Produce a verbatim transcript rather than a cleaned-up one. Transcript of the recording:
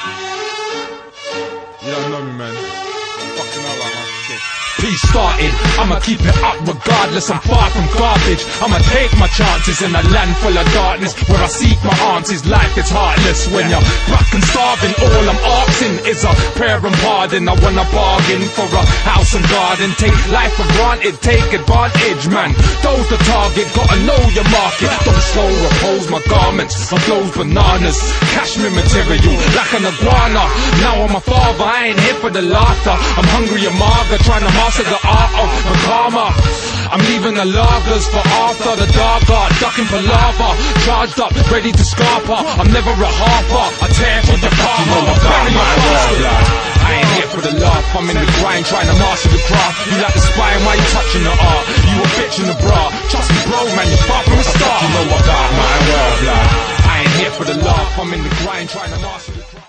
You don't know me, man. Fucking hell, like my shit. Peace started, I'ma keep it up regardless. I'm far from garbage, I'ma take my chances in a land full of darkness, where I seek my answers. Life is heartless when you're fucking starving. All I'm asking is a prayer and pardon. I wanna bargain for a house and garden. Take life for granted, take advantage, man. Those the target, gotta know your market. Don't slow repose my garments, my clothes bananas. Cashmere material, like an iguana. Now I'm a father, I ain't here for the laughter. I'm hungry and mager, trying to master the art of the karma. I'm leaving the lagers for after the dark art, ducking for lava, charged up, ready to scarper. I'm never a harper, I tear for the karma. I bury my bastard. I ain't here for the laugh, I'm in the grind trying to master the craft. You like the spine, why you touching the art? You a bitch in the bra, trust me bro man, you're far from a star. You know I got my world, blood. I ain't here for the laugh, I'm in the grind trying to master the craft.